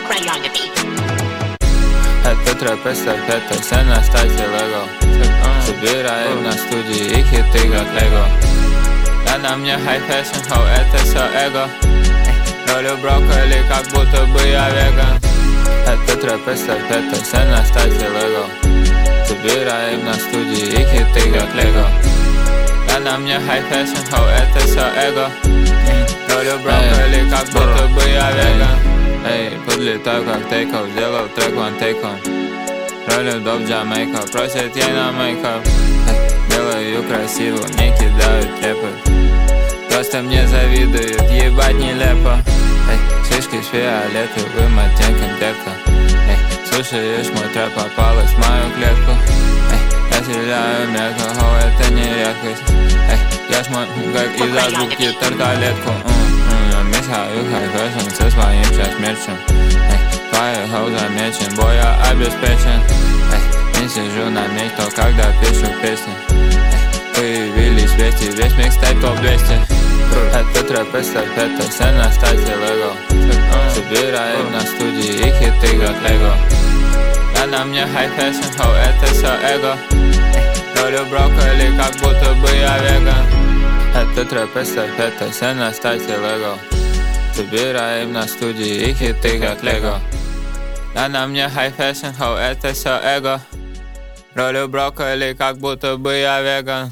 Ray on the beat. Это трэп эстафета, все на старте лего. Собираем на студии и хиты как лего. Да на мне high fashion, хоу, это все эго. Ролю брокколи, как будто бы я веган. Это трэп эстафета, все на старте лего. Собираем на студии и хиты как лего. Да на мне high fashion, хоу, это все эго. Ролю брокколи, как будто бы я веган. Эй, подлетаю как тейков, сделал трек one take on. Ролю доп Джамейка, просят ей на мейкап. Делаю ее красиво, не кидают трепы. Просто мне завидуют, ебать нелепо. Шишки с фиолетовым оттенком детка. Слушаешь мой трэп, попалась в мою клетку. Я стреляю метко, хоу, это не редкость. Я жму, как из азбуки, тарталетку. Мешаю хай-фэшн со своим сейчас мерчем. Твои хоу замечен, бой я обеспечен. Не сижу на месте, когда пишу песни. Появились вести, весь микстейп топ-200. Это трэп эстафета, все на старте лего. Собираем на студии и хиты как лего. Да на мне high fashion, хоу, это все эго. Ролю брокколи, как будто бы я веган. Это трэп эстафета, все на старте лего. Собираем на студии и хиты как лего. Да на мне high fashion, хоу, это все эго. Ролю брокколи, как будто бы я веган.